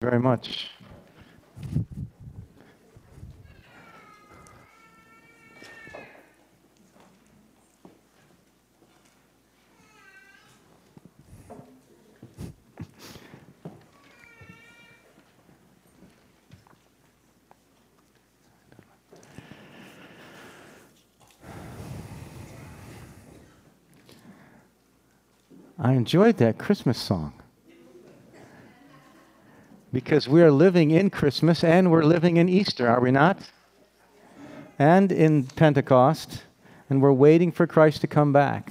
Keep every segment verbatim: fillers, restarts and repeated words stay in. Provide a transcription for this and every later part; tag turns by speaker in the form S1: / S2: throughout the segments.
S1: very much. I enjoyed that Christmas song because we are living in Christmas and we're living in Easter, are we not? And in Pentecost, and we're waiting for Christ to come back.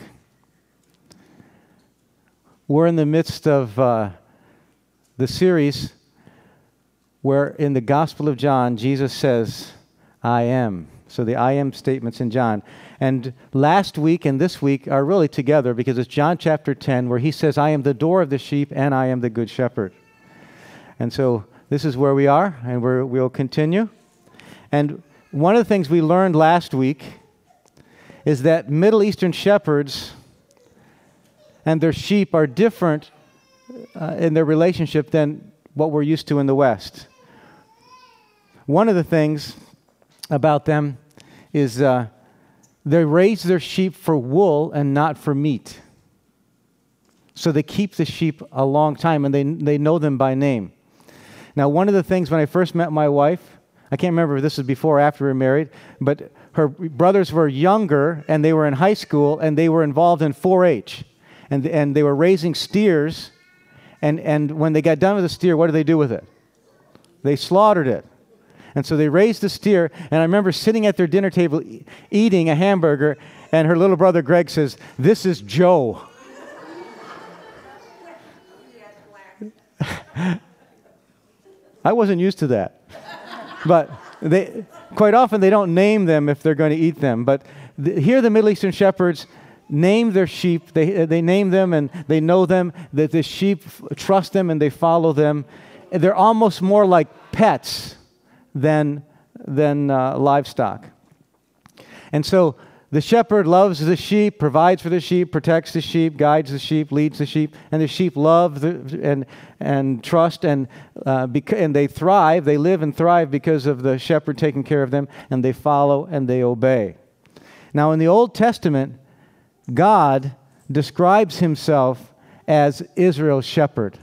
S1: We're in the midst of uh, the series where in the Gospel of John, Jesus says, I am. So the I am statements in John. And last week and this week are really together because it's John chapter ten where he says, I am the door of the sheep and I am the good shepherd. And so this is where we are and we're, we'll continue. And one of the things we learned last week is that Middle Eastern shepherds and their sheep are different uh, in their relationship than what we're used to in the West. One of the things about them is uh, they raise their sheep for wool and not for meat. So they keep the sheep a long time, and they they know them by name. Now, one of the things when I first met my wife, I can't remember if this was before or after we were married, but her brothers were younger, and they were in high school, and they were involved in four H. And, and they were raising steers, and, and when they got done with the steer, what did they do with it? They slaughtered it. And so they raised the steer, and I remember sitting at their dinner table e- eating a hamburger, and her little brother Greg says, this is Joe. I wasn't used to that. But they quite often they don't name them if they're going to eat them. But the, here the Middle Eastern shepherds name their sheep. They, they name them, and they know them, that the sheep trust them, and they follow them. They're almost more like pets than than uh, livestock. And so the shepherd loves the sheep, provides for the sheep, protects the sheep, guides the sheep, leads the sheep, and the sheep love the, and and trust and uh, bec- and they thrive. They live and thrive because of the shepherd taking care of them, and they follow and they obey. Now, in the Old Testament, God describes himself as Israel's shepherd.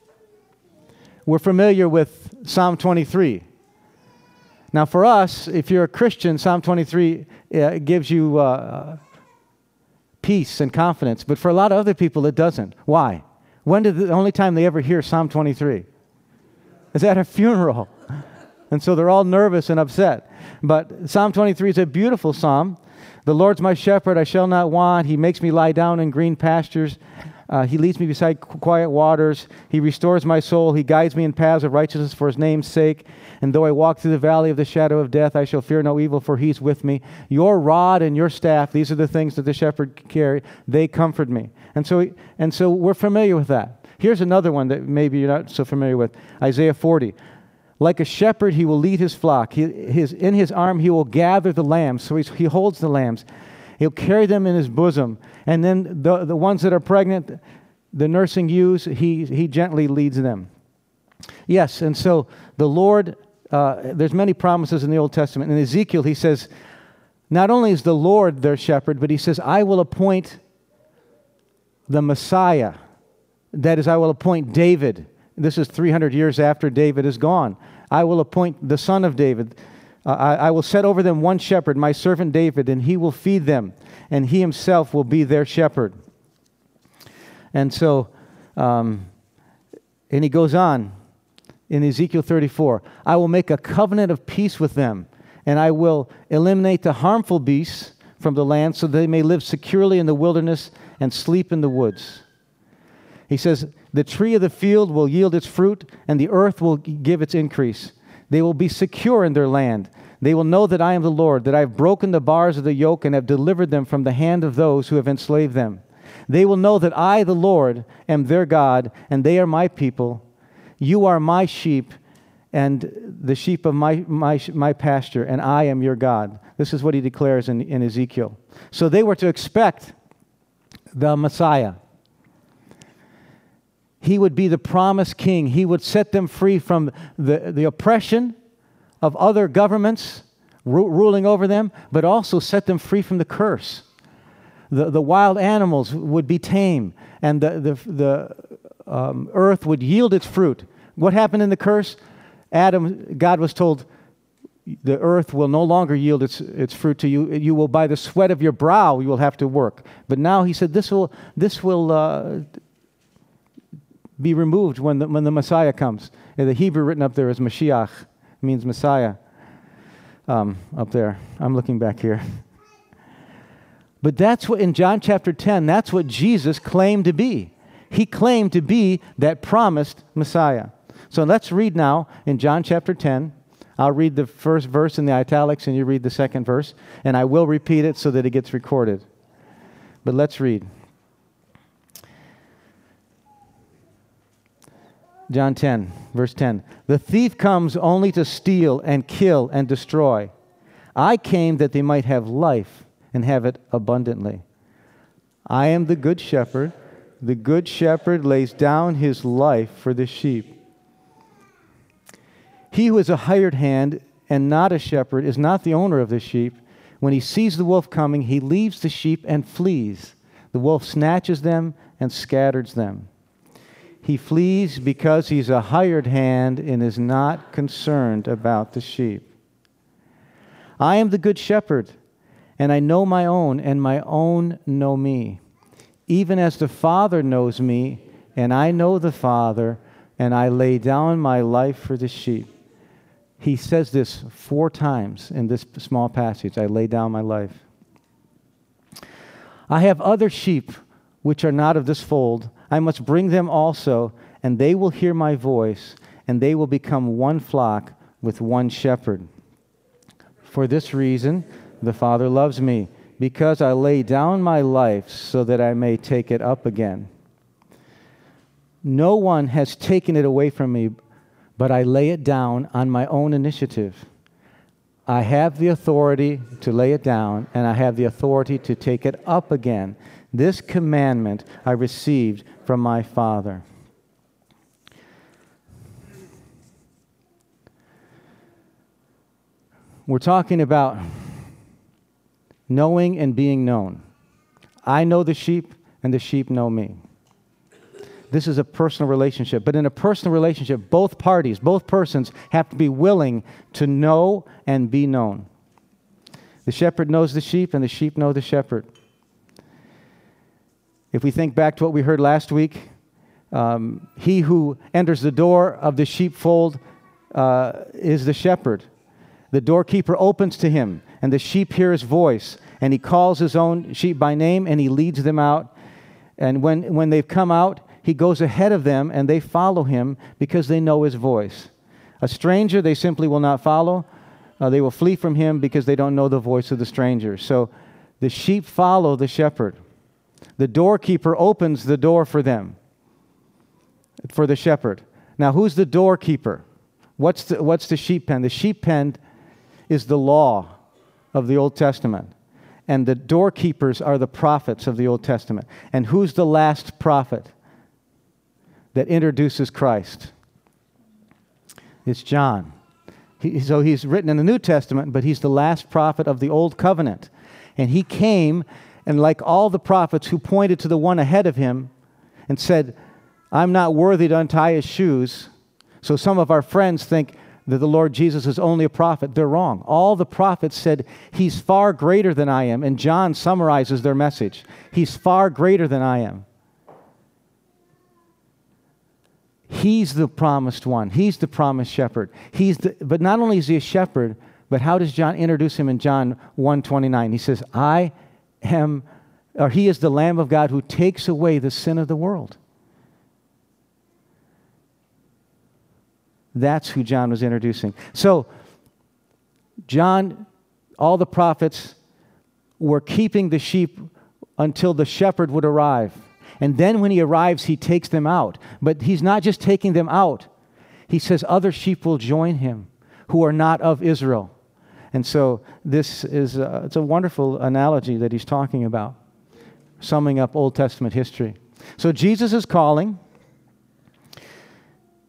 S1: We're familiar with Psalm twenty-three. Now, for us, if you're a Christian, Psalm twenty-three uh, gives you uh, peace and confidence. But for a lot of other people, it doesn't. Why? When did the only time they ever hear Psalm twenty-three? Is at a funeral. And so they're all nervous and upset. But Psalm twenty-three is a beautiful psalm. The Lord's my shepherd, I shall not want. He makes me lie down in green pastures. Uh, he leads me beside quiet waters. He restores my soul. He guides me in paths of righteousness for his name's sake. And though I walk through the valley of the shadow of death, I shall fear no evil, for he's with me. Your rod and your staff, these are the things that the shepherd carry. They comfort me. And so, and so we're familiar with that. Here's another one that maybe you're not so familiar with. Isaiah forty. Like a shepherd, he will lead his flock. He, his, in his arm, he will gather the lambs. So he's, he holds the lambs. He'll carry them in his bosom. And then the, the ones that are pregnant, the nursing ewes, he, he gently leads them. Yes, and so the Lord, uh, there's many promises in the Old Testament. In Ezekiel, he says, not only is the Lord their shepherd, but he says, I will appoint the Messiah. That is, I will appoint David. This is three hundred years after David is gone. I will appoint the son of David. Uh, I, I will set over them one shepherd, my servant David, and he will feed them, and he himself will be their shepherd. And so, um, and he goes on in Ezekiel thirty-four, I will make a covenant of peace with them, and I will eliminate the harmful beasts from the land so they may live securely in the wilderness and sleep in the woods. He says, the tree of the field will yield its fruit, and the earth will give its increase. They will be secure in their land. They will know that I am the Lord, that I have broken the bars of the yoke and have delivered them from the hand of those who have enslaved them. They will know that I, the Lord, am their God, and they are my people. You are my sheep, and the sheep of my, my, my pasture, and I am your God. This is what he declares in, in Ezekiel. So they were to expect the Messiah. He would be the promised king. He would set them free from the, the oppression of other governments ru- ruling over them, but also set them free from the curse. The, the wild animals would be tame, and the, the, the um, earth would yield its fruit. What happened in the curse? Adam, God was told, the earth will no longer yield its, its fruit to you. You will, by the sweat of your brow, you will have to work. But now he said, this will, this will uh, be removed when the, when the Messiah comes. And the Hebrew written up there is Mashiach, means Messiah. Um, up there, I'm looking back here. But that's what, in John chapter ten, that's what Jesus claimed to be. He claimed to be that promised Messiah. So let's read now in John chapter ten. I'll read the first verse in the italics and you read the second verse. And I will repeat it so that it gets recorded. But let's read. John ten, verse ten. The thief comes only to steal and kill and destroy. I came that they might have life and have it abundantly. I am the good shepherd. The good shepherd lays down his life for the sheep. He who is a hired hand and not a shepherd is not the owner of the sheep. When he sees the wolf coming, he leaves the sheep and flees. The wolf snatches them and scatters them. He flees because he's a hired hand and is not concerned about the sheep. I am the good shepherd, and I know my own, and my own know me. Even as the Father knows me, and I know the Father, and I lay down my life for the sheep. He says this four times in this small passage. I lay down my life. I have other sheep which are not of this fold. I must bring them also, and they will hear my voice, and they will become one flock with one shepherd. For this reason, the Father loves me, because I lay down my life so that I may take it up again. No one has taken it away from me, but I lay it down on my own initiative. I have the authority to lay it down, and I have the authority to take it up again. This commandment I received from my Father. We're talking about knowing and being known. I know the sheep, and the sheep know me. This is a personal relationship. But in a personal relationship, both parties, both persons have to be willing to know and be known. The shepherd knows the sheep, and the sheep know the shepherd. If we think back to what we heard last week, um, he who enters the door of the sheepfold uh, is the shepherd. The doorkeeper opens to him, and the sheep hear his voice, and he calls his own sheep by name, and he leads them out. And when, when they've come out, he goes ahead of them, and they follow him because they know his voice. A stranger they simply will not follow. Uh, they will flee from him because they don't know the voice of the stranger. So the sheep follow the shepherd. The doorkeeper opens the door for them, for the shepherd. Now, who's the doorkeeper? What's the, what's the sheep pen? The sheep pen is the law of the Old Testament. And the doorkeepers are the prophets of the Old Testament. And who's the last prophet that introduces Christ? It's John. He, so he's written in the New Testament, but he's the last prophet of the Old Covenant. And he came, and like all the prophets who pointed to the one ahead of him and said, I'm not worthy to untie his shoes. So some of our friends think that the Lord Jesus is only a prophet. They're wrong. All the prophets said, he's far greater than I am. And John summarizes their message. He's far greater than I am. He's the promised one. He's the promised shepherd. He's the, but not only is he a shepherd, but how does John introduce him in John one twenty-nine? He says, I am, or he is the Lamb of God who takes away the sin of the world. That's who John was introducing. So, John, all the prophets were keeping the sheep until the shepherd would arrive. And then when he arrives, he takes them out. But he's not just taking them out. He says other sheep will join him who are not of Israel. And so this is a, it's a wonderful analogy that he's talking about, summing up Old Testament history. So Jesus is calling.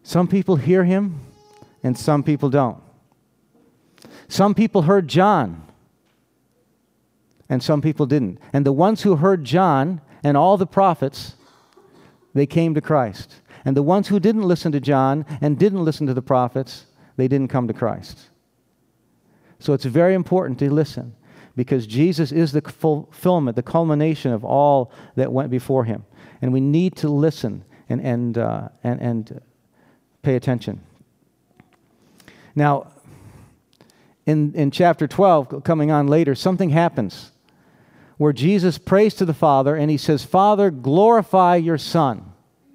S1: Some people hear him and some people don't. Some people heard John and some people didn't. And the ones who heard John and all the prophets, they came to Christ. And the ones who didn't listen to John and didn't listen to the prophets, they didn't come to Christ. So it's very important to listen, because Jesus is the fulfillment, the culmination of all that went before him. And we need to listen and and uh, and, and pay attention. Now, in, in chapter twelve, coming on later, something happens where Jesus prays to the Father and he says, Father, glorify your Son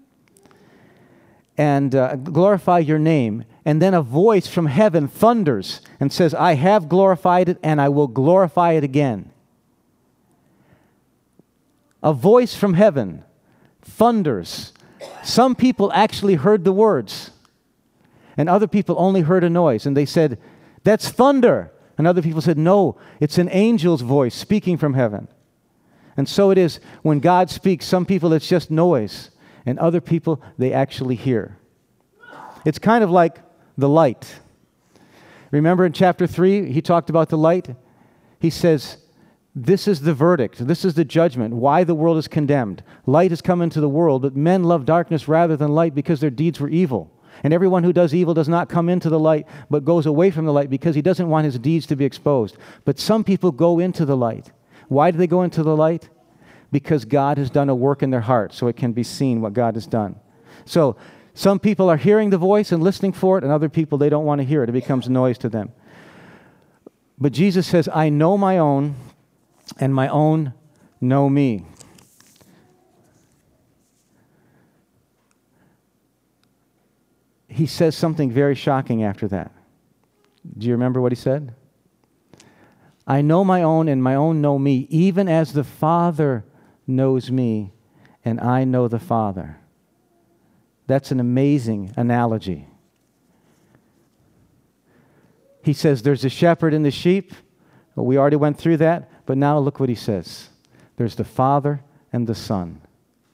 S1: and uh, glorify your name. And then a voice from heaven thunders and says, I have glorified it and I will glorify it again. A voice from heaven thunders. Some people actually heard the words, and other people only heard a noise. And they said, that's thunder. And other people said, no, it's an angel's voice speaking from heaven. And so it is when God speaks. Some people it's just noise, and other people they actually hear. It's kind of like the light. Remember in chapter three, he talked about the light? He says, this is the verdict. This is the judgment. Why the world is condemned. Light has come into the world, but men love darkness rather than light because their deeds were evil. And everyone who does evil does not come into the light, but goes away from the light because he doesn't want his deeds to be exposed. But some people go into the light. Why do they go into the light? Because God has done a work in their heart, so it can be seen what God has done. So, some people are hearing the voice and listening for it, and other people, they don't want to hear it. It becomes noise to them. But Jesus says, I know my own, and my own know me. He says something very shocking after that. Do you remember what he said? I know my own, and my own know me, even as the Father knows me, and I know the Father. That's an amazing analogy. He says there's a shepherd and the sheep. Well, we already went through that, but now look what he says. There's the Father and the Son.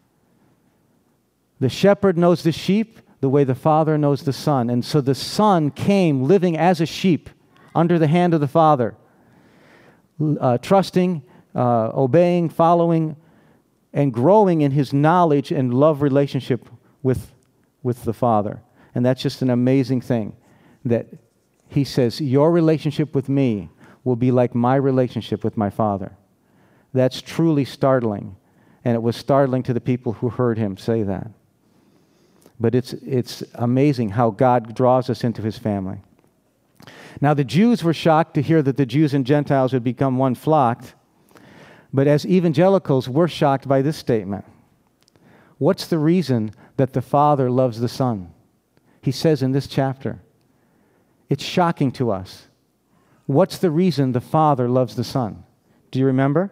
S1: The shepherd knows the sheep the way the Father knows the Son. And so the Son came living as a sheep under the hand of the Father, uh, trusting, uh, obeying, following, and growing in his knowledge and love relationship with with the Father. And that's just an amazing thing, that he says, your relationship with me will be like my relationship with my Father. That's truly startling. And it was startling to the people who heard him say that. But it's it's amazing how God draws us into his family. Now the Jews were shocked to hear that the Jews and Gentiles would become one flock. But as evangelicals, we're shocked by this statement. What's the reason that the Father loves the Son? He says in this chapter. It's shocking to us. What's the reason the Father loves the Son? Do you remember?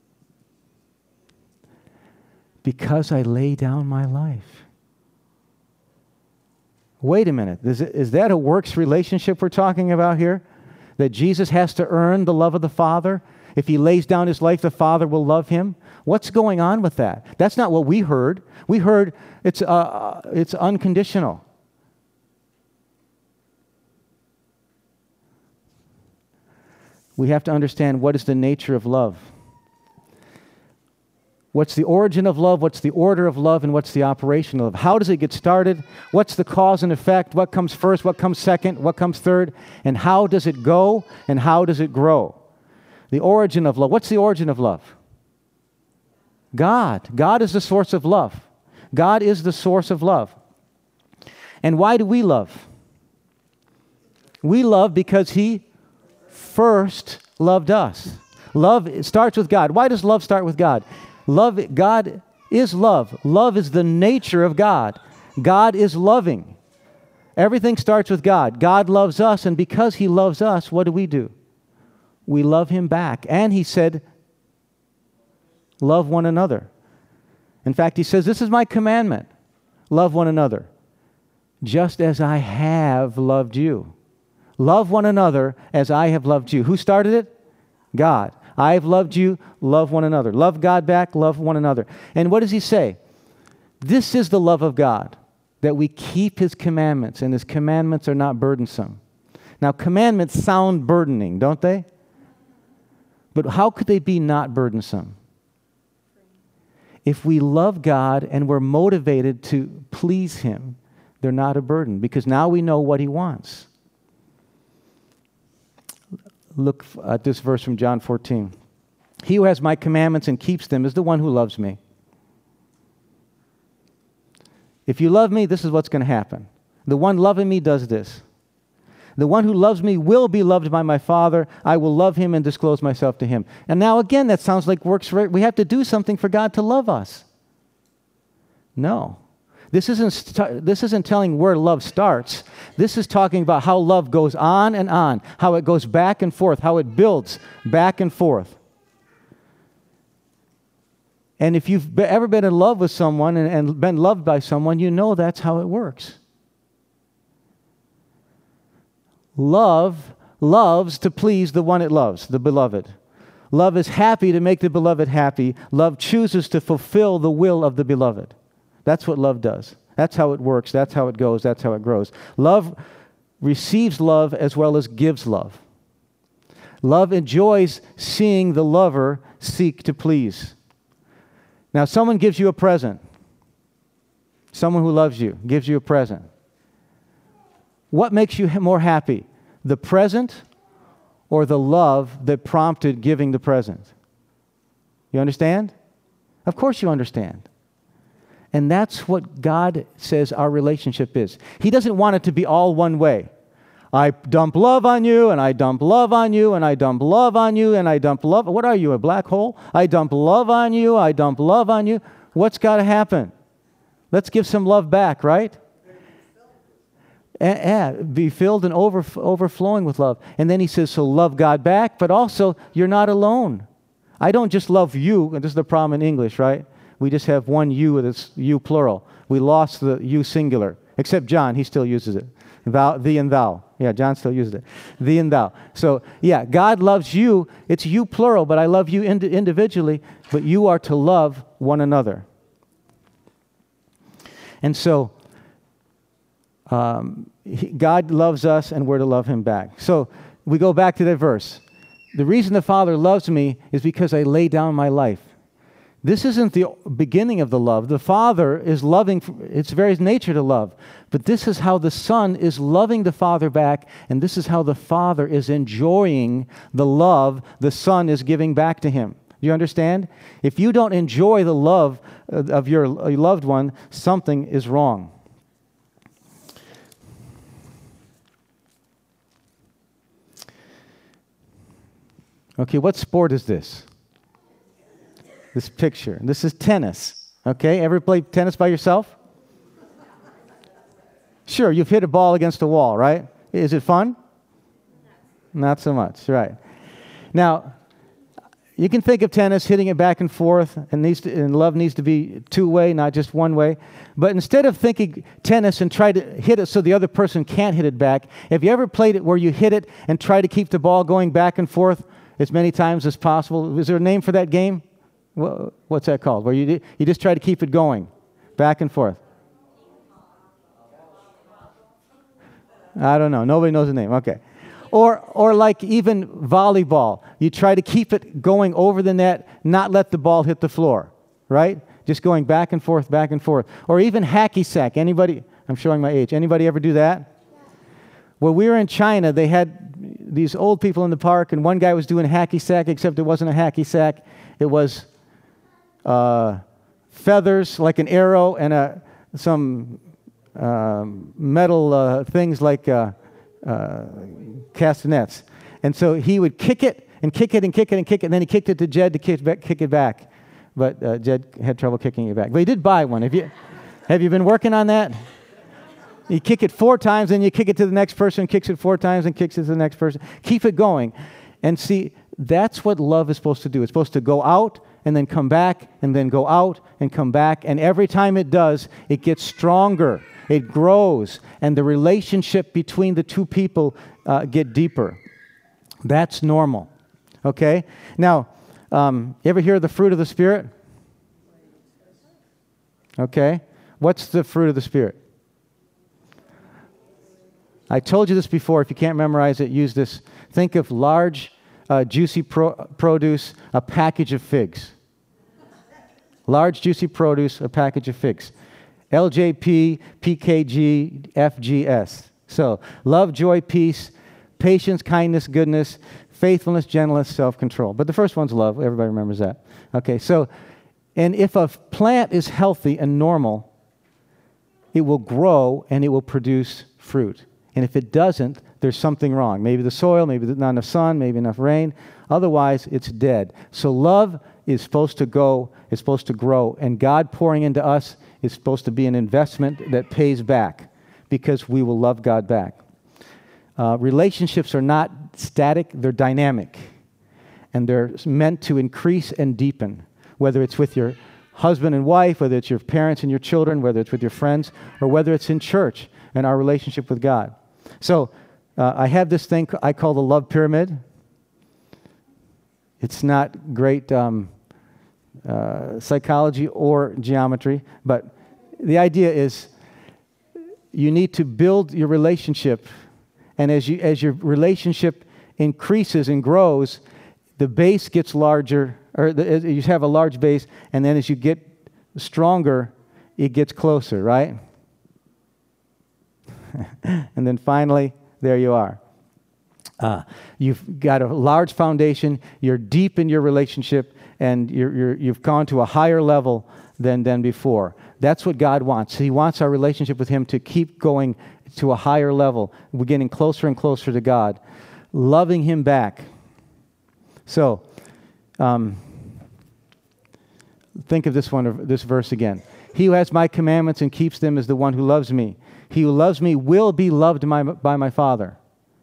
S1: Because I lay down my life. Wait a minute. Is, it, is that a works relationship we're talking about here? That Jesus has to earn the love of the Father? If he lays down his life, the Father will love him? What's going on with that? That's not what we heard. We heard it's uh, it's unconditional. We have to understand what is the nature of love. What's the origin of love? What's the order of love? And what's the operation of love? How does it get started? What's the cause and effect? What comes first? What comes second? What comes third? And how does it go? And how does it grow? The origin of love. What's the origin of love? God. God is the source of love. God is the source of love. And why do we love? We love because he first loved us. Love it starts with God. Why does love start with God? Love, God is love. Love is the nature of God. God is loving. Everything starts with God. God loves us, and because he loves us, what do we do? We love him back. And he said, love one another. In fact, he says, this is my commandment. Love one another, just as I have loved you. Love one another as I have loved you. Who started it? God. I have loved you, love one another. Love God back, love one another. And what does he say? This is the love of God, that we keep his commandments, and his commandments are not burdensome. Now, commandments sound burdening, don't they? But how could they be not burdensome? If we love God and we're motivated to please him, they're not a burden, because now we know what he wants. Look at this verse from John fourteen. He who has my commandments and keeps them is the one who loves me. If you love me, this is what's going to happen. The one loving me does this. The one who loves me will be loved by my Father. I will love him and disclose myself to him. And now again, that sounds like works for it. We have to do something for God to love us. No. This isn't, st- this isn't telling where love starts. This is talking about how love goes on and on, how it goes back and forth, how it builds back and forth. And if you've be- ever been in love with someone and, and been loved by someone, you know that's how it works. Love loves to please the one it loves, the beloved. Love is happy to make the beloved happy. Love chooses to fulfill the will of the beloved. That's what love does. That's how it works. That's how it goes. That's how it grows. Love receives love as well as gives love. Love enjoys seeing the lover seek to please. Now, someone gives you a present. Someone who loves you gives you a present. What makes you more happy? The present or the love that prompted giving the present? You understand? Of course you understand. And that's what God says our relationship is. He doesn't want it to be all one way. I dump love on you, and I dump love on you, and I dump love on you, and I dump love. What are you, a black hole? I dump love on you, I dump love on you. What's got to happen? Let's give some love back, right? And, and be filled and over, overflowing with love. And then he says, so love God back, but also you're not alone. I don't just love you, and this is the problem in English, right? We just have one you, it's you plural. We lost the you singular, except John, he still uses it. Thou, thee and thou. Yeah, John still uses it. Thee and thou. So, yeah, God loves you. It's you plural, but I love you ind- individually, but you are to love one another. And so, um, he, God loves us, and we're to love him back. So, we go back to that verse. The reason the Father loves me is because I lay down my life. This isn't the beginning of the love. The Father is loving, it's very nature to love. But this is how the Son is loving the Father back, and this is how the Father is enjoying the love the Son is giving back to him. Do you understand? If you don't enjoy the love of your loved one, something is wrong. Okay, what sport is this? This picture. This is tennis. Okay, ever played tennis by yourself? Sure, you've hit a ball against a wall, right? Is it fun? Not so much, right. Now, you can think of tennis hitting it back and forth, and, needs to, and love needs to be two-way, not just one way. But instead of thinking tennis and try to hit it so the other person can't hit it back, have you ever played it where you hit it and try to keep the ball going back and forth as many times as possible? Is there a name for that game? What's that called? Where you you just try to keep it going, back and forth. I don't know. Nobody knows the name. Okay. Or or like even volleyball. You try to keep it going over the net, not let the ball hit the floor, right? Just going back and forth, back and forth. Or even hacky sack. Anybody, I'm showing my age. Anybody ever do that? Well, we were in China. They had these old people in the park, and one guy was doing hacky sack, except it wasn't a hacky sack. It was Uh, feathers like an arrow and a, some uh, metal uh, things like uh, uh, castanets. And so he would kick it and kick it and kick it and kick it, and then he kicked it to Jed to kick, back, kick it back. But uh, Jed had trouble kicking it back. But he did buy one. Have you, have you been working on that? You kick it four times, then you kick it to the next person, kicks it four times, and kicks it to the next person. Keep it going. And see, that's what love is supposed to do. It's supposed to go out and then come back, and then go out and come back. And every time it does, it gets stronger. It grows. And the relationship between the two people uh, get deeper. That's normal. Okay? Now, um, you ever hear of the fruit of the Spirit? Okay. What's the fruit of the Spirit? I told you this before. If you can't memorize it, use this. Think of large, uh, juicy pro- produce, a package of figs. Large, juicy produce, a package of figs. L J P, P K G, F G S. So, love, joy, peace, patience, kindness, goodness, faithfulness, gentleness, self-control. But the first one's love. Everybody remembers that. Okay, so, and if a plant is healthy and normal, it will grow and it will produce fruit. And if it doesn't, there's something wrong. Maybe the soil, maybe not enough sun, maybe enough rain. Otherwise, it's dead. So love is supposed to go, is supposed to grow. And God pouring into us is supposed to be an investment that pays back because we will love God back. Uh, relationships are not static, they're dynamic. And they're meant to increase and deepen, whether it's with your husband and wife, whether it's your parents and your children, whether it's with your friends, or whether it's in church and our relationship with God. So uh, I have this thing I call the love pyramid. It's not great um, uh, psychology or geometry, but the idea is you need to build your relationship, and as you as your relationship increases and grows, the base gets larger, or the, you have a large base, and then as you get stronger, it gets closer, right? And then finally, there you are. Uh, you've got a large foundation, you're deep in your relationship, and you're, you're, you've gone to a higher level than, than before. That's what God wants. He wants our relationship with Him to keep going to a higher level. We're getting closer and closer to God, loving Him back. So, um, think of this one, this verse again. He who has my commandments and keeps them is the one who loves me. He who loves me will be loved by, by my Father.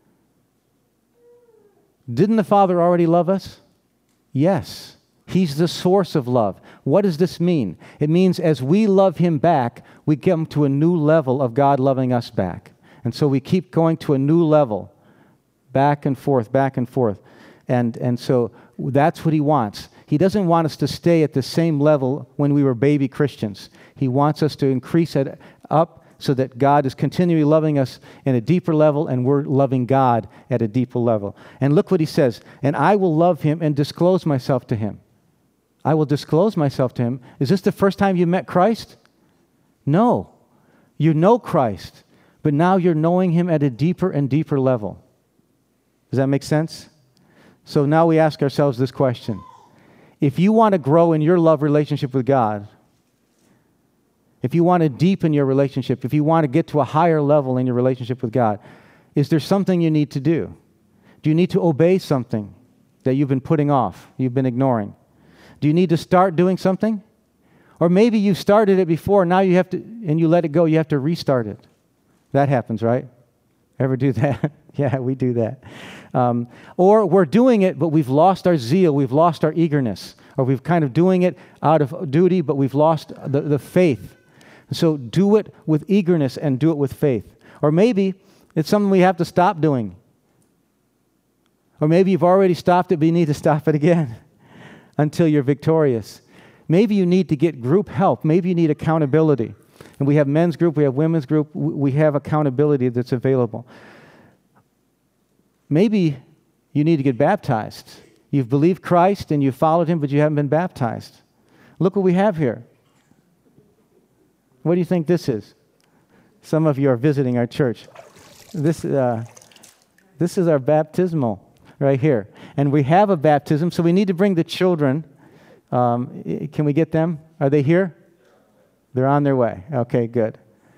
S1: Didn't the Father already love us? Yes. He's the source of love. What does this mean? It means as we love Him back, we come to a new level of God loving us back. And so we keep going to a new level, back and forth, back and forth. And, and so that's what He wants. He doesn't want us to stay at the same level when we were baby Christians. He wants us to increase it up so that God is continually loving us in a deeper level and we're loving God at a deeper level. And look what He says, and I will love Him and disclose myself to Him. I will disclose myself to Him. Is this the first time you met Christ? No. You know Christ, but now you're knowing Him at a deeper and deeper level. Does that make sense? So now we ask ourselves this question. If you want to grow in your love relationship with God, if you want to deepen your relationship, if you want to get to a higher level in your relationship with God, is there something you need to do? Do you need to obey something that you've been putting off, you've been ignoring? Do you need to start doing something? Or maybe you started it before, now you have to, and you let it go, you have to restart it. That happens, right? Ever do that? Yeah, we do that. Um, or we're doing it, but we've lost our zeal, we've lost our eagerness, or we've kind of doing it out of duty, but we've lost the, the faith. So do it with eagerness and do it with faith. Or maybe it's something we have to stop doing. Or maybe you've already stopped it, but you need to stop it again until you're victorious. Maybe you need to get group help. Maybe you need accountability. And we have men's group, we have women's group, we have accountability that's available. Maybe you need to get baptized. You've believed Christ and you've followed Him, but you haven't been baptized. Look what we have here. What do you think this is? Some of you are visiting our church. This, uh, this is our baptismal right here. And we have a baptism, so we need to bring the children. Um, can we get them? Are they here? They're on their way. Okay, good.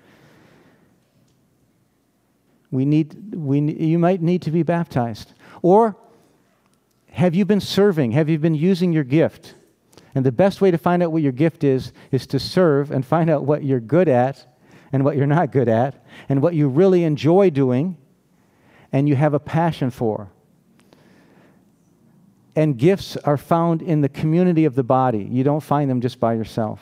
S1: We need, we, you might need to be baptized. Or have you been serving? Have you been using your gift? And the best way to find out what your gift is, is to serve and find out what you're good at and what you're not good at and what you really enjoy doing and you have a passion for. And gifts are found in the community of the body. You don't find them just by yourself.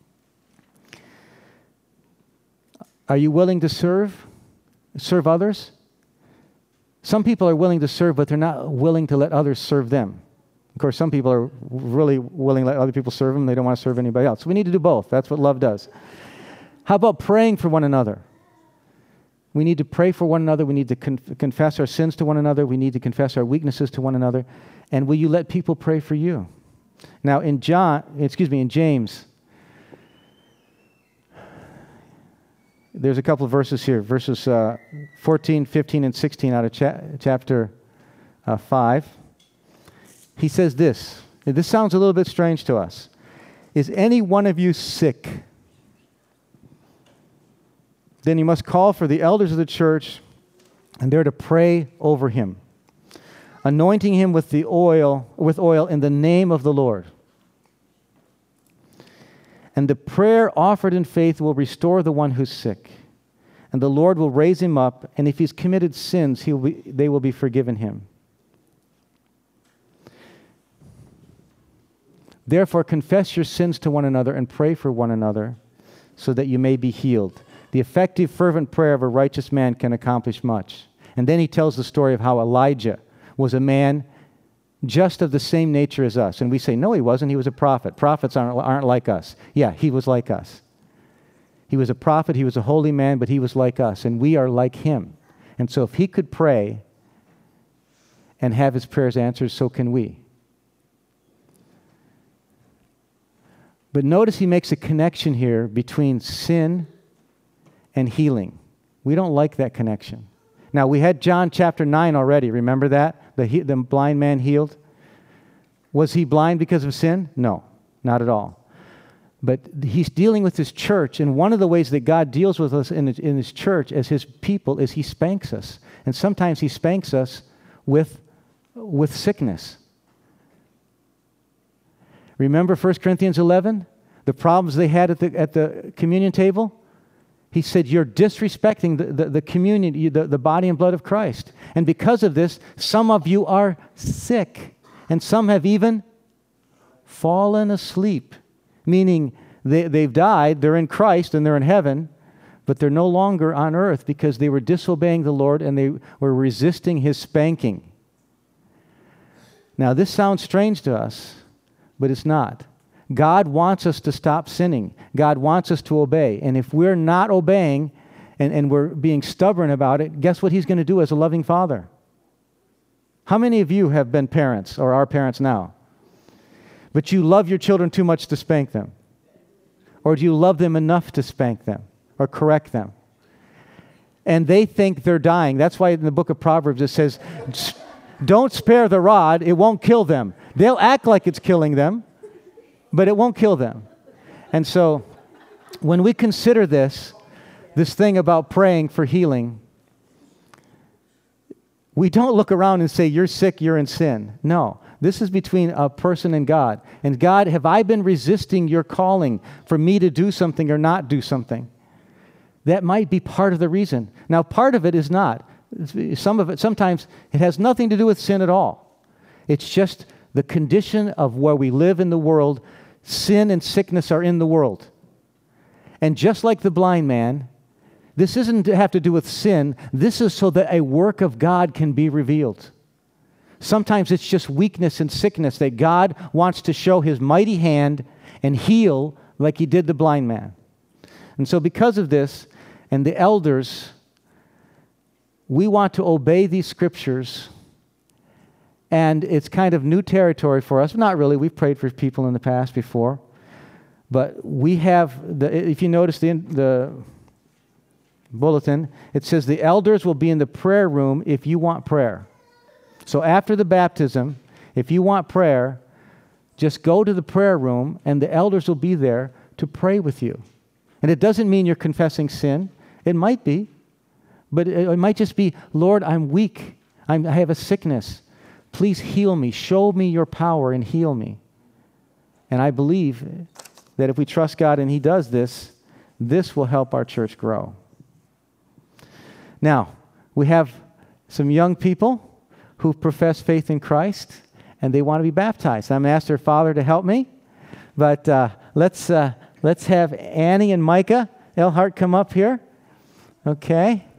S1: Are you willing to serve? Serve others? Some people are willing to serve, but they're not willing to let others serve them. Of course, some people are really willing to let other people serve them. They don't want to serve anybody else. We need to do both. That's what love does. How about praying for one another? We need to pray for one another. We need to conf- confess our sins to one another. We need to confess our weaknesses to one another. And will you let people pray for you? Now, in John, excuse me, in James, there's a couple of verses here, verses uh, fourteen, fifteen, and sixteen out of cha- chapter uh, five. He says this. This sounds a little bit strange to us. Is any one of you sick? Then you must call for the elders of the church, and they're to pray over him, anointing him with the oil, with oil in the name of the Lord. And the prayer offered in faith will restore the one who's sick, and the Lord will raise him up, and if he's committed sins, he will be, they will be forgiven him. Therefore, confess your sins to one another and pray for one another so that you may be healed. The effective, fervent prayer of a righteous man can accomplish much. And then he tells the story of how Elijah was a man just of the same nature as us. And we say, no, he wasn't. He was a prophet. Prophets aren't, aren't like us. Yeah, he was like us. He was a prophet. He was a holy man, but he was like us. And we are like him. And so if he could pray and have his prayers answered, so can we. But notice he makes a connection here between sin and healing. We don't like that connection. Now, we had John chapter nine already. Remember that? The, he, the blind man healed. Was he blind because of sin? No, not at all. But he's dealing with his church, and one of the ways that God deals with us in, in his church as his people is he spanks us. And sometimes he spanks us with, with sickness. Remember First Corinthians eleven? The problems they had at the, at the communion table? He said, you're disrespecting the, the, the communion, the, the body and blood of Christ. And because of this, some of you are sick. And some have even fallen asleep. Meaning they, they've died, they're in Christ and they're in heaven, but they're no longer on earth because they were disobeying the Lord and they were resisting his spanking. Now this sounds strange to us, but it's not. God wants us to stop sinning. God wants us to obey. And if we're not obeying and, and we're being stubborn about it, guess what he's going to do as a loving father? How many of you have been parents or are parents now? But you love your children too much to spank them? Or do you love them enough to spank them or correct them? And they think they're dying. That's why in the book of Proverbs it says, don't spare the rod, it won't kill them. They'll act like it's killing them, but it won't kill them. And so when we consider this, this thing about praying for healing, we don't look around and say, you're sick, you're in sin. No, this is between a person and God. And God, have I been resisting your calling for me to do something or not do something? That might be part of the reason. Now, part of it is not. Some of it, sometimes it has nothing to do with sin at all. It's just the condition of where we live in the world. Sin and sickness are in the world. And just like the blind man, this isn't to have to do with sin. This is so that a work of God can be revealed. Sometimes it's just weakness and sickness that God wants to show his mighty hand and heal like he did the blind man. And so because of this, and the elders, we want to obey these scriptures. And it's kind of new territory for us. Not really. We've prayed for people in the past before. But we have, the, if you notice the, the bulletin, it says the elders will be in the prayer room if you want prayer. So after the baptism, if you want prayer, just go to the prayer room and the elders will be there to pray with you. And it doesn't mean you're confessing sin. It might be. But it, it might just be, Lord, I'm weak. I'm, I have a sickness. Please heal me. Show me your power and heal me. And I believe that if we trust God and he does this, this will help our church grow. Now, we have some young people who profess faith in Christ and they want to be baptized. I'm going to ask their father to help me. But uh, let's, uh, let's have Annie and Micah Elhart come up here. Okay.